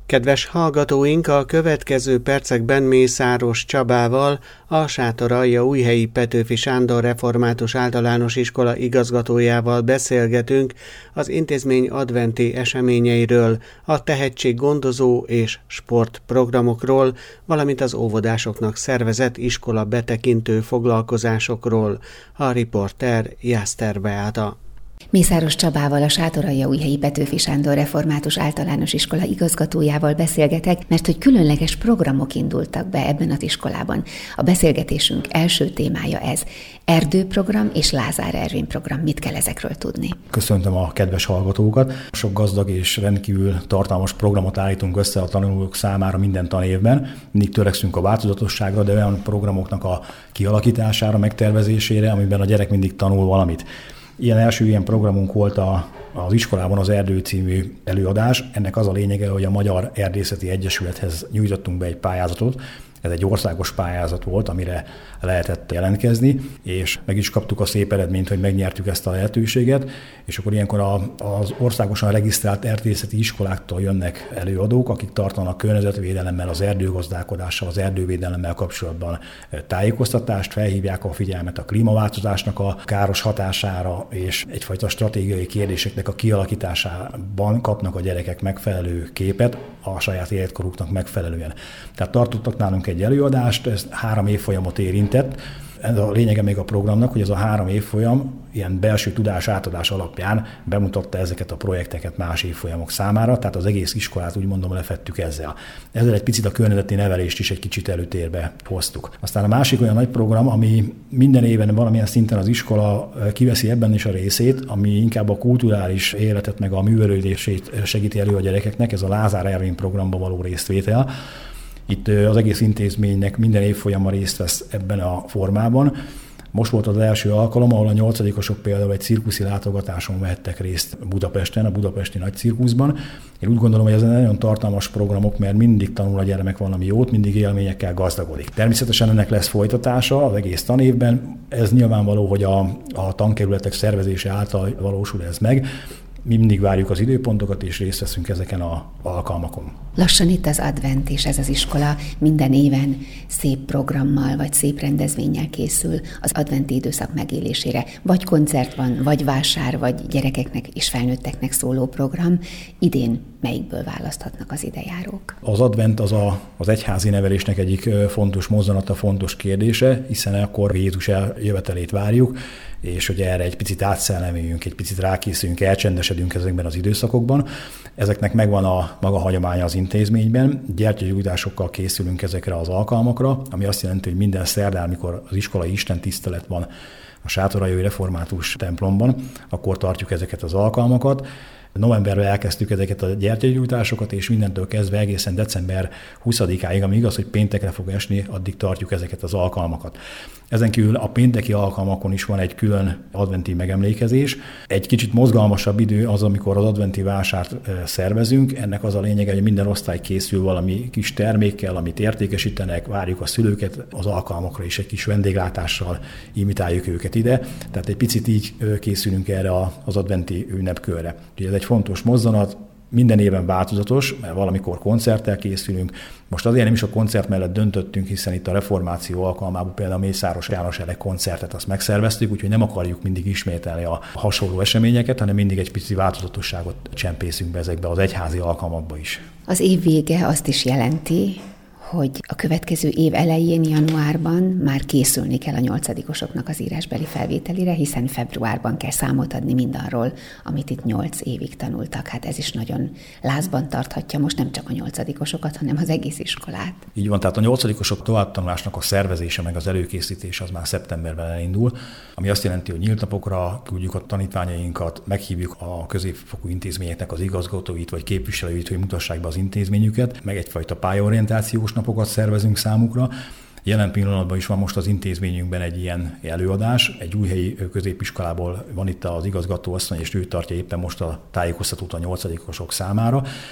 Kedves hallgatóink, a következő percekben Mészáros Csabával, a Sátoraljaújhelyi Petőfi Sándor Református Általános Iskola igazgatójával beszélgetünk az intézmény adventi eseményeiről, a tehetséggondozó és sportprogramokról, valamint az óvodásoknak szervezett iskola betekintő foglalkozásokról. A riporter Jászter Beáta. Mészáros Csabával, a Sátoraljaújhelyi Petőfi Sándor Református Általános Iskola igazgatójával beszélgetek, mert hogy különleges programok indultak be ebben az iskolában. A beszélgetésünk első témája ez. Erdőprogram és Lázár Ervin program. Mit kell ezekről tudni? Köszöntöm a kedves hallgatókat. Sok gazdag és rendkívül tartalmas programot állítunk össze a tanulók számára minden tanévben. Mindig törekszünk a változatosságra, de olyan programoknak a kialakítására, megtervezésére, amiben a gyerek mindig tanul valamit. Ilyen programunk volt az iskolában az Erdő című előadás. Ennek az a lényege, hogy a Magyar Erdészeti Egyesülethez nyújtottunk be egy pályázatot. Ez egy országos pályázat volt, amire lehetett jelentkezni, és meg is kaptuk a szép eredményt, hogy megnyertük ezt a lehetőséget, és akkor ilyenkor az országosan regisztrált erdészeti iskoláktól jönnek előadók, akik tartanak környezetvédelemmel, az erdőgazdálkodással, az erdővédelemmel kapcsolatban tájékoztatást, felhívják a figyelmet a klímaváltozásnak a káros hatására, és egyfajta stratégiai kérdéseknek a kialakításában kapnak a gyerekek megfelelő képet a saját életkoruknak megfelelően. Tehát tartottak nálunk egy előadást, ez 3 évfolyamot érintett. Ez a lényege még a programnak, hogy ez a 3 évfolyam ilyen belső tudás átadás alapján bemutatta ezeket a projekteket más évfolyamok számára, tehát az egész iskolát úgy mondom lefettük ezzel. Ezzel egy picit a környezeti nevelést is egy kicsit előtérbe hoztuk. Aztán a másik olyan nagy program, ami minden éven valamilyen szinten az iskola kiveszi ebben is a részét, ami inkább a kulturális életet meg a művelődését segíti elő a gyerekeknek, ez a Lázár Ervin programba való résztvétel. Itt az egész intézménynek minden évfolyamban részt vesz ebben a formában. Most volt az első alkalom, ahol a 8-osok például egy cirkuszi látogatáson vehettek részt Budapesten, a budapesti nagy cirkuszban. Én úgy gondolom, hogy ez nagyon tartalmas programok, mert mindig tanul a gyermek valami jót, mindig élményekkel gazdagodik. Természetesen ennek lesz folytatása az egész tanévben. Ez nyilvánvaló, hogy a tankerületek szervezése által valósul ez meg. Mi mindig várjuk az időpontokat, és részt veszünk ezeken az alkalmakon. Lassan itt az advent, és ez az iskola minden éven szép programmal, vagy szép rendezvénnyel készül az adventi időszak megélésére. Vagy koncert van, vagy vásár, vagy gyerekeknek és felnőtteknek szóló program. Idén melyikből választhatnak az idejárók? Az advent az egyházi nevelésnek egyik fontos mozzanata, fontos kérdése, hiszen akkor Jézus eljövetelét várjuk, és hogy erre egy picit átszellemüljünk, egy picit rákészülünk, elcsendesedünk ezekben az időszakokban. Ezeknek megvan a maga hagyománya az intézményben. Gyertyagyújtásokkal készülünk ezekre az alkalmakra, ami azt jelenti, hogy minden szerdán, amikor az iskolai istentisztelet van a Sátoraljaújhelyi Református templomban, akkor tartjuk ezeket az alkalmakat. Novemberben elkezdtük ezeket a gyertyagyújtásokat, és mindentől kezdve egészen december 20-áig, ami igaz, hogy péntekre fog esni, addig tartjuk ezeket az alkalmakat. Ezen kívül a pénteki alkalmakon is van egy külön adventi megemlékezés. Egy kicsit mozgalmasabb idő az, amikor az adventi vásárt szervezünk. Ennek az a lényege, hogy minden osztály készül valami kis termékkel, amit értékesítenek, várjuk a szülőket az alkalmakra is, egy kis vendéglátással imitáljuk őket ide. Tehát egy picit így készülünk erre az adventi ünnepkörre. Ez egy fontos mozzanat, minden éven változatos, mert valamikor koncerttel készülünk. Most azért nem is a koncert mellett döntöttünk, hiszen itt a reformáció alkalmában például a Mészáros János Elek koncertet azt megszerveztük, úgyhogy nem akarjuk mindig ismételni a hasonló eseményeket, hanem mindig egy pici változatosságot csempészünk be ezekbe az egyházi alkalmakba is. Az év vége azt is jelenti, hogy a következő év elején, januárban már készülni kell a 8-osoknak az írásbeli felvételére, hiszen februárban kell számot adni mindarról, amit itt 8 évig tanultak. Hát ez is nagyon lázban tarthatja most nem csak a 8-osokat, hanem az egész iskolát. Így van, tehát a 8-osok továbbtanulásnak a szervezése meg az előkészítés az már szeptemberben elindul, ami azt jelenti, hogy nyílt napokra küldjük a tanítványainkat, meghívjuk a középfokú intézményeknek az igazgatóit vagy képviselőit, hogy mutassák be az intézményüket, meg egyfajta pályaorientációs napokat szervezünk számukra. Jelen pillanatban is van most az intézményünkben egy ilyen előadás, egy újhelyi középiskolából van itt az igazgatóasszony, és ő tartja éppen most a tájékoztatót a 8-osok számára.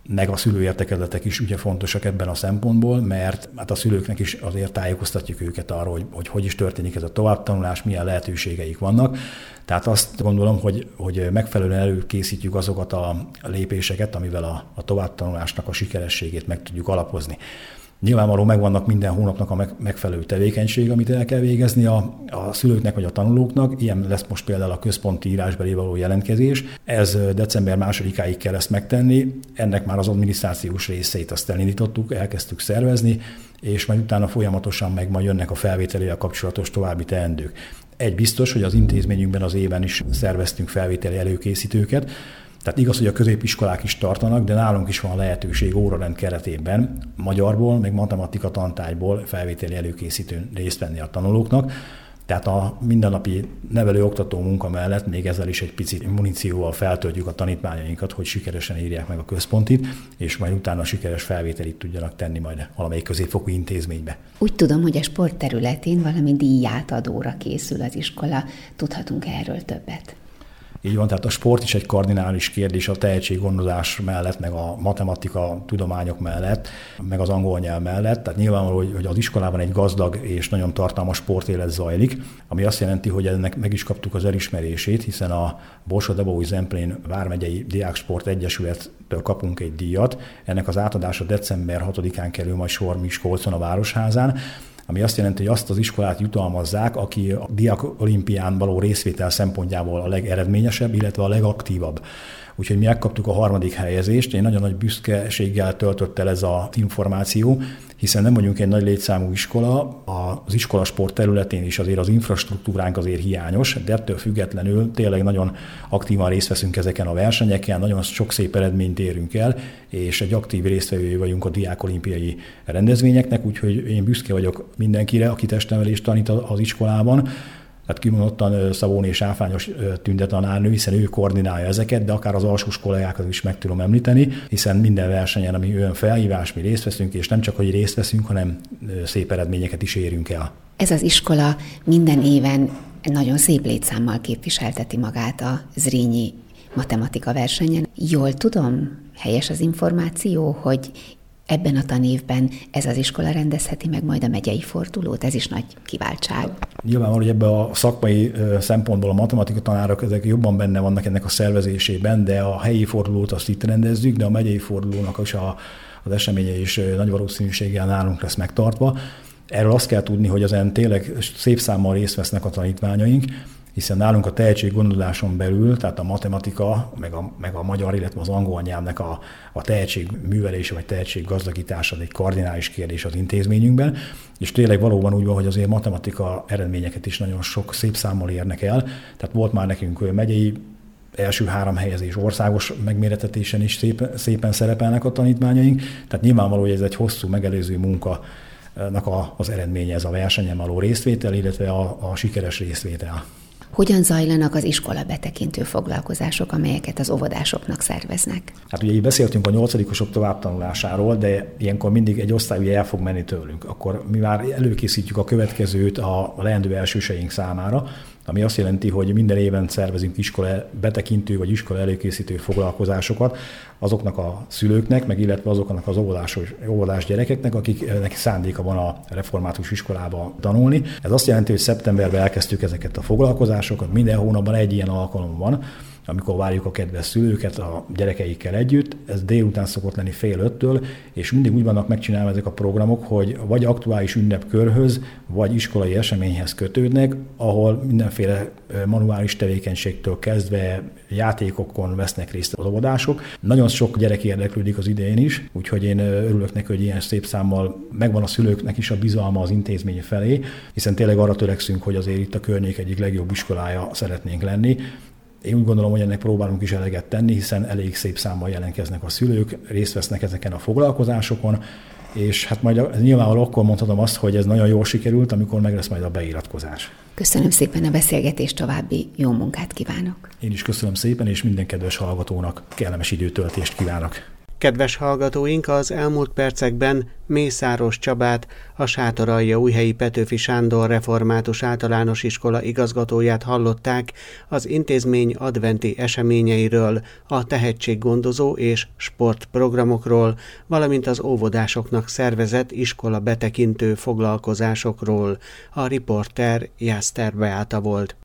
meg a szülőértekezletek is ugye fontosak ebben a szempontból, mert hát a szülőknek is azért tájékoztatjuk őket arról, hogy is történik ez a továbbtanulás, milyen lehetőségeik vannak. Tehát azt gondolom, hogy megfelelően előkészítjük azokat a lépéseket, amivel a továbbtanulásnak a sikerességét meg tudjuk alapozni. Nyilvánvalóan megvannak minden hónapnak a megfelelő tevékenység, amit el kell végezni a szülőknek vagy a tanulóknak. Ilyen lesz most például a központi írásbeli való jelentkezés. Ez december 2-áig kell ezt megtenni. Ennek már az adminisztrációs részeit azt elindítottuk, elkezdtük szervezni, és majd utána folyamatosan majd jönnek a felvételével kapcsolatos további teendők. Egy biztos, hogy az intézményünkben az éven is szerveztünk felvételi előkészítőket. Tehát igaz, hogy a középiskolák is tartanak, de nálunk is van lehetőség órarend keretében magyarból, meg matematika tantárgyból felvételi előkészítőn részt venni a tanulóknak. Tehát a mindennapi nevelő-oktató munka mellett még ezzel is egy picit munícióval feltöltjük a tanítványainkat, hogy sikeresen írják meg a központit, és majd utána sikeres felvételit tudjanak tenni majd valamelyik középfokú intézménybe. Úgy tudom, hogy a sport területén valami díjátadóra készül az iskola. Tudhatunk erről többet? Így van, tehát a sport is egy kardinális kérdés a tehetséggondozás mellett, meg a matematika tudományok mellett, meg az angol nyelv mellett. Tehát nyilvánvaló, hogy az iskolában egy gazdag és nagyon tartalmas sportélet zajlik, ami azt jelenti, hogy ennek meg is kaptuk az elismerését, hiszen a Borsod-Ebaúj-Zemplén Vármegyei Diáksport Egyesülettől kapunk egy díjat. Ennek az átadása december 6-án kerül majd sor Miskolcon a Városházán, ami azt jelenti, hogy azt az iskolát jutalmazzák, aki a Diák Olimpián való részvétel szempontjából a legeredményesebb, illetve a legaktívabb. Úgyhogy mi megkaptuk a 3. helyezést, én nagyon nagy büszkeséggel töltött el ez az információ, hiszen nem vagyunk egy nagy létszámú iskola, az iskolasport területén is azért az infrastruktúránk azért hiányos, de ettől függetlenül tényleg nagyon aktívan részt veszünk ezeken a versenyeken, nagyon sok szép eredményt érünk el, és egy aktív résztvevői vagyunk a diákolimpiai rendezvényeknek, úgyhogy én büszke vagyok mindenkire, aki testnevelést tanít az iskolában. Tehát kimondottan Szabóni és Áfányos Tünde tanárnő, hiszen ő koordinálja ezeket, de akár az alsós kollégákat is meg tudom említeni, hiszen minden versenyen, ami olyan felhívás, mi részt veszünk, és nem csak, hogy részt veszünk, hanem szép eredményeket is érünk el. Ez az iskola minden éven nagyon szép létszámmal képviselteti magát a Zrínyi matematika versenyen. Jól tudom, helyes az információ, hogy ebben a tanévben ez az iskola rendezheti meg majd a megyei fordulót, ez is nagy kiváltság. Nyilvánvaló, hogy ebben a szakmai szempontból a matematika tanárok ezek jobban benne vannak ennek a szervezésében, de a helyi fordulót azt itt rendezzük, de a megyei fordulónak is az eseménye is nagy valószínűséggel nálunk lesz megtartva. Erről azt kell tudni, hogy ezen tényleg szép számmal részt vesznek a tanítványaink, hiszen nálunk a tehetséggondoláson belül, tehát a matematika, meg a magyar, illetve az angol nyelvnek a tehetségművelése vagy tehetséggazdagítása egy kardinális kérdés az intézményünkben, és tényleg valóban úgy van, hogy azért matematika eredményeket is nagyon sok szép számmal érnek el. Tehát volt már nekünk megyei első 3 helyezés, országos megméretetésen is szépen szerepelnek a tanítványaink, tehát nyilvánvaló, hogy ez egy hosszú megelőző munkának az eredménye ez a versenyen való részvétel, illetve a sikeres részvétel. Hogyan zajlanak az iskola betekintő foglalkozások, amelyeket az óvodásoknak szerveznek? Hát ugye így beszéltünk a 8-osok továbbtanulásáról, de ilyenkor mindig egy osztály ugye el fog menni tőlünk. Akkor mi már előkészítjük a következőt a leendő elsőseink számára, ami azt jelenti, hogy minden éven szervezünk iskola betekintő vagy iskola előkészítő foglalkozásokat azoknak a szülőknek, meg illetve azoknak az óvodás gyerekeknek, akiknek szándéka van a református iskolába tanulni. Ez azt jelenti, hogy szeptemberben elkezdtük ezeket a foglalkozásokat, minden hónapban egy ilyen alkalom van, amikor várjuk a kedves szülőket a gyerekeikkel együtt. Ez délután szokott lenni 4:30, és mindig úgy vannak megcsinálva ezek a programok, hogy vagy aktuális ünnepkörhöz, vagy iskolai eseményhez kötődnek, ahol mindenféle manuális tevékenységtől kezdve játékokon vesznek részt az óvodások. Nagyon sok gyerek érdeklődik az idején is, úgyhogy én örülök neki, hogy ilyen szép számmal megvan a szülőknek is a bizalma az intézmény felé, hiszen tényleg arra törekszünk, hogy azért itt a környék egyik legjobb iskolája szeretnénk lenni. Én úgy gondolom, hogy ennek próbálunk is eleget tenni, hiszen elég szép számmal jelentkeznek a szülők, részt vesznek ezeken a foglalkozásokon, és hát majd nyilvánvalóan akkor mondhatom azt, hogy ez nagyon jól sikerült, amikor meg lesz majd a beiratkozás. Köszönöm szépen a beszélgetést, további jó munkát kívánok! Én is köszönöm szépen, és minden kedves hallgatónak kellemes időtöltést kívánok! Kedves hallgatóink, az elmúlt percekben Mészáros Csabát, a Sátoraljaújhelyi Petőfi Sándor Református Általános Iskola igazgatóját hallották az intézmény adventi eseményeiről, a tehetséggondozó és sportprogramokról, valamint az óvodásoknak szervezett iskola betekintő foglalkozásokról. A riporter Jászter Beáta volt.